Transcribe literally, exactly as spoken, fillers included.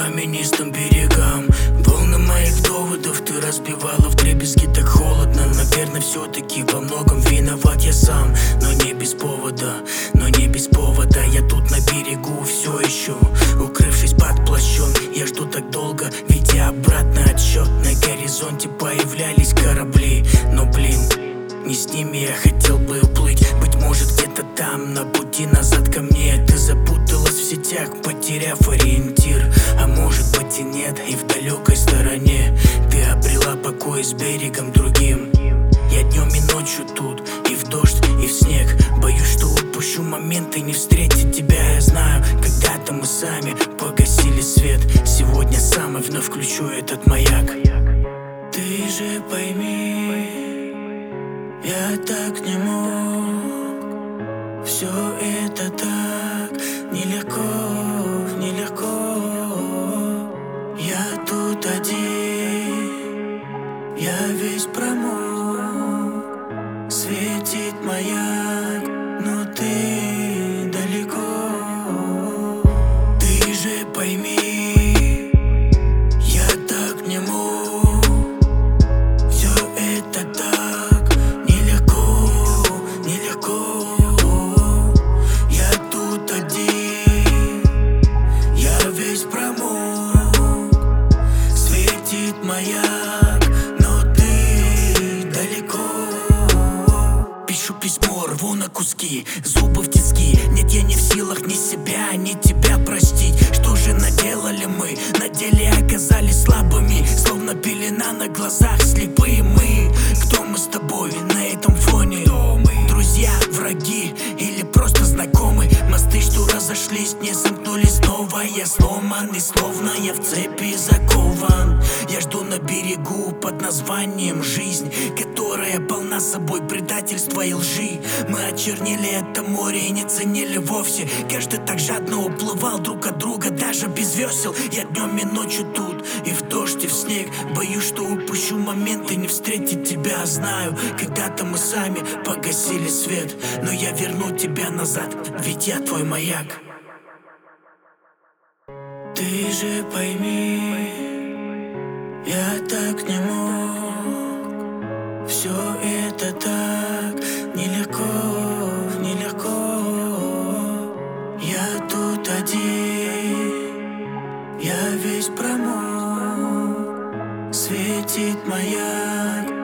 каменистым берегам. Волны моих доводов ты разбивала вдребезги так холодно. Наверное, все-таки во многом виноват я сам. Но не без повода, но не без повода. Я тут на берегу все еще, укрывшись под плащом. Я жду так долго, ведя обратный отсчет. На горизонте появлялись корабли, но блин, не с ними я хотел бы уплыть. Быть может, где-то там, на пути назад ко мне, ты запуталась в сетях, потеряв ориентир. А может быть и нет, и в далекой стороне ты обрела покой с берегом другим. Я днем и ночью тут, и в дождь, и в снег. Боюсь, что упущу момент и не встретить тебя. Я знаю, когда-то мы сами погасили свет. Сегодня сам и вновь включу этот маяк. Ты же пойми, я так не мог. Все это так нелегко, нелегко. Я тут один, я весь промок. Светит маяк, но ты далеко. Ты же пойми, я так не мог. Все это так нелегко, нелегко. Я тут один, я весь промок. Светит маяк, но ты далеко. Пишу письмо, рву на куски, зубы в тиски. Нет, я не в силах ни себя, ни тебя простить. Что же наделали мы? На деле оказались слабыми, словно пелена на глазах, слепые мы. Кто мы с тобой на этом фоне? Друзья, враги или просто знакомы? Мосты, что разошлись, не замкнулись снова. Я сломан и словно я в цепи закован. Я жду на берегу под названием жизнь, которая полна собой предательства и лжи. Мы очернили это море и не ценили вовсе. Каждый так жадно уплывал друг от друга, даже без весел. Я днем и ночью тут, и в дождь, и в снег. Боюсь, что упущу момент и не встретить тебя. Знаю, когда-то мы сами погасили свет, но я верну тебя назад, ведь я твой маяк. Ты же пойми, я так не мог. Все это так нелегко, нелегко. Я тут один, я весь промок. Светит маяк,